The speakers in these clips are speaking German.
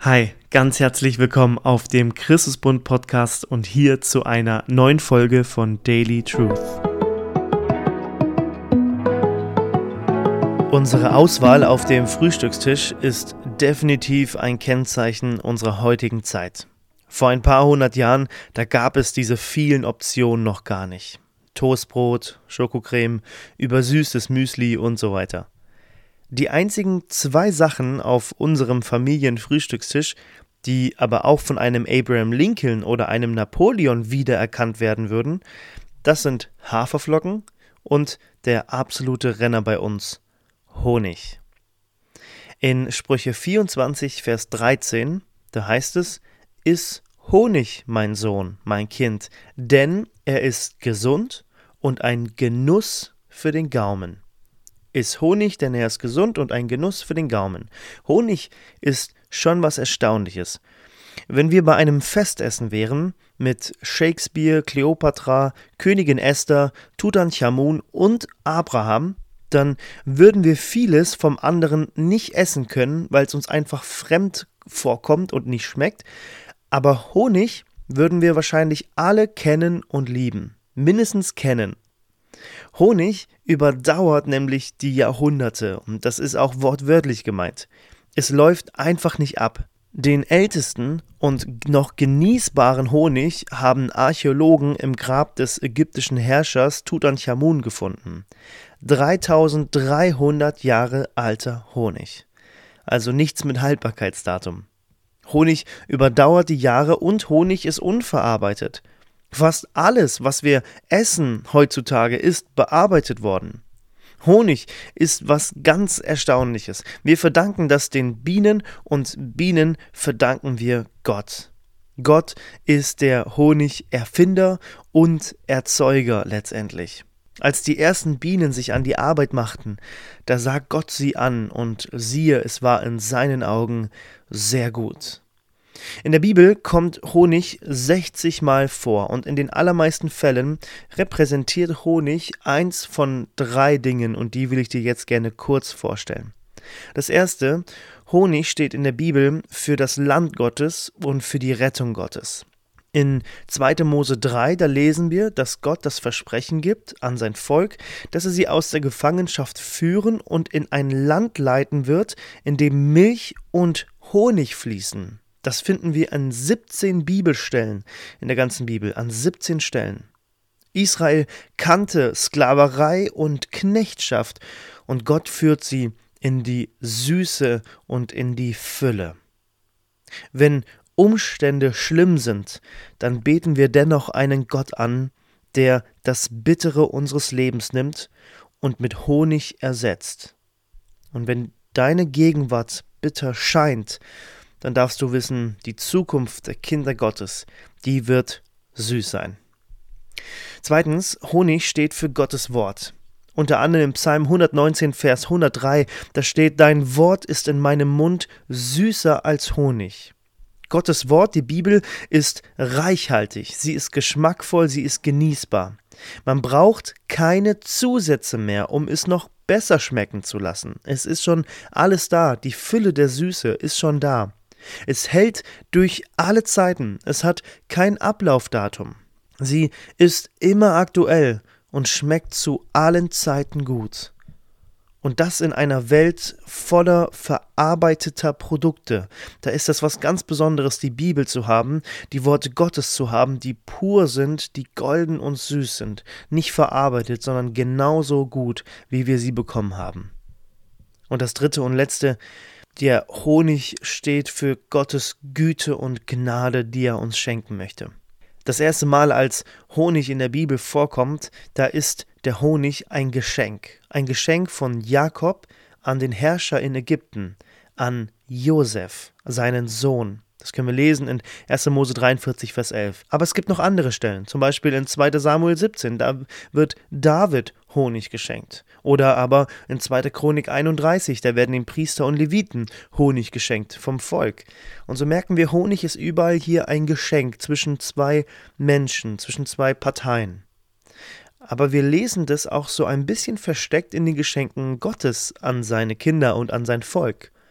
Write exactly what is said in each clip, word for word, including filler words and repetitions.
Hi, ganz herzlich willkommen auf dem Christusbund Podcast und hier zu einer neuen Folge von Daily Truth. Unsere Auswahl auf dem Frühstückstisch ist definitiv ein Kennzeichen unserer heutigen Zeit. Vor ein paar hundert Jahren, da gab es diese vielen Optionen noch gar nicht. Toastbrot, Schokocreme, übersüßtes Müsli und so weiter. Die einzigen zwei Sachen auf unserem Familienfrühstückstisch, die aber auch von einem Abraham Lincoln oder einem Napoleon wiedererkannt werden würden, das sind Haferflocken und der absolute Renner bei uns, Honig. In Sprüche vierundzwanzig, Vers dreizehn, da heißt es, iss Honig, mein Sohn, mein Kind, denn er ist gesund und ein Genuss für den Gaumen. Iss Honig, denn er ist gesund und ein Genuss für den Gaumen. Honig ist schon was Erstaunliches. Wenn wir bei einem Festessen wären, mit Shakespeare, Kleopatra, Königin Esther, Tutanchamun und Abraham, dann würden wir vieles vom anderen nicht essen können, weil es uns einfach fremd vorkommt und nicht schmeckt. Aber Honig würden wir wahrscheinlich alle kennen und lieben. Mindestens kennen. Honig überdauert nämlich die Jahrhunderte und das ist auch wortwörtlich gemeint. Es läuft einfach nicht ab. Den ältesten und noch genießbaren Honig haben Archäologen im Grab des ägyptischen Herrschers Tutanchamun gefunden. dreitausenddreihundert Jahre alter Honig. Also nichts mit Haltbarkeitsdatum. Honig überdauert die Jahre und Honig ist unverarbeitet. Fast alles, was wir essen heutzutage, ist bearbeitet worden. Honig ist was ganz Erstaunliches. Wir verdanken das den Bienen und Bienen verdanken wir Gott. Gott ist der Honigerfinder und Erzeuger letztendlich. Als die ersten Bienen sich an die Arbeit machten, da sah Gott sie an und siehe, es war in seinen Augen sehr gut. In der Bibel kommt Honig sechzig Mal vor und in den allermeisten Fällen repräsentiert Honig eins von drei Dingen und die will ich dir jetzt gerne kurz vorstellen. Das erste, Honig steht in der Bibel für das Land Gottes und für die Rettung Gottes. In zweiter Mose drei, da lesen wir, dass Gott das Versprechen gibt an sein Volk, dass er sie aus der Gefangenschaft führen und in ein Land leiten wird, in dem Milch und Honig fließen. Das finden wir an siebzehn Bibelstellen in der ganzen Bibel, an siebzehn Stellen. Israel kannte Sklaverei und Knechtschaft und Gott führt sie in die Süße und in die Fülle. Wenn Umstände schlimm sind, dann beten wir dennoch einen Gott an, der das Bittere unseres Lebens nimmt und mit Honig ersetzt. Und wenn deine Gegenwart bitter scheint, dann darfst du wissen, die Zukunft der Kinder Gottes, die wird süß sein. Zweitens, Honig steht für Gottes Wort. Unter anderem im Psalm hundertneunzehn, Vers hundertdrei, da steht, dein Wort ist in meinem Mund süßer als Honig. Gottes Wort, die Bibel, ist reichhaltig, sie ist geschmackvoll, sie ist genießbar. Man braucht keine Zusätze mehr, um es noch besser schmecken zu lassen. Es ist schon alles da, die Fülle der Süße ist schon da. Es hält durch alle Zeiten, es hat kein Ablaufdatum. Sie ist immer aktuell und schmeckt zu allen Zeiten gut. Und das in einer Welt voller verarbeiteter Produkte. Da ist das was ganz Besonderes, die Bibel zu haben, die Worte Gottes zu haben, die pur sind, die golden und süß sind. Nicht verarbeitet, sondern genauso gut, wie wir sie bekommen haben. Und das dritte und letzte, der Honig steht für Gottes Güte und Gnade, die er uns schenken möchte. Das erste Mal, als Honig in der Bibel vorkommt, da ist der Honig ein Geschenk. Ein Geschenk von Jakob an den Herrscher in Ägypten, an Josef, seinen Sohn. Das können wir lesen in erster Mose dreiundvierzig, Vers elf. Aber es gibt noch andere Stellen, zum Beispiel in zweiter Samuel siebzehn, da wird David Honig geschenkt. Oder aber in zweiter Chronik einunddreißig, da werden den Priester und Leviten Honig geschenkt vom Volk. Und so merken wir, Honig ist überall hier ein Geschenk zwischen zwei Menschen, zwischen zwei Parteien. Aber wir lesen das auch so ein bisschen versteckt in den Geschenken Gottes an seine Kinder und an sein Volk.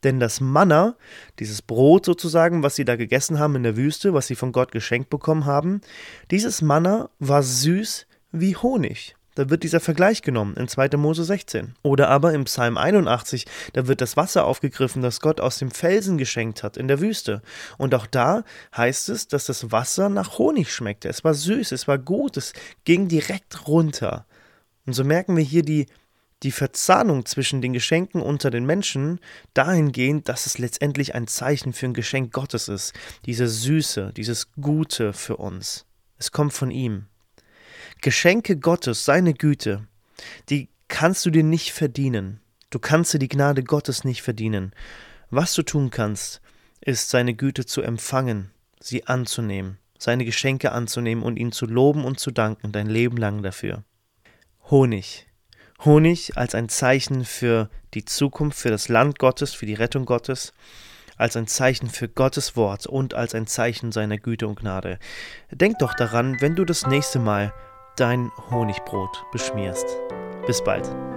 Denn das Manna, dieses Brot sozusagen, was sie da gegessen haben in der Wüste, was sie von Gott geschenkt bekommen haben, dieses Manna war süß wie Honig. Da wird dieser Vergleich genommen in zweiter Mose sechzehn. Oder aber im Psalm einundachtzig, da wird das Wasser aufgegriffen, das Gott aus dem Felsen geschenkt hat in der Wüste. Und auch da heißt es, dass das Wasser nach Honig schmeckte. Es war süß, es war gut, es ging direkt runter. Und so merken wir hier die, die Verzahnung zwischen den Geschenken unter den Menschen dahingehend, dass es letztendlich ein Zeichen für ein Geschenk Gottes ist. Diese Süße, dieses Gute für uns. Es kommt von ihm. Geschenke Gottes, seine Güte, die kannst du dir nicht verdienen. Du kannst dir die Gnade Gottes nicht verdienen. Was du tun kannst, ist seine Güte zu empfangen, sie anzunehmen, seine Geschenke anzunehmen und ihn zu loben und zu danken, dein Leben lang dafür. Honig. Honig als ein Zeichen für die Zukunft, für das Land Gottes, für die Rettung Gottes, als ein Zeichen für Gottes Wort und als ein Zeichen seiner Güte und Gnade. Denk doch daran, wenn du das nächste Mal dein Honigbrot beschmierst. Bis bald.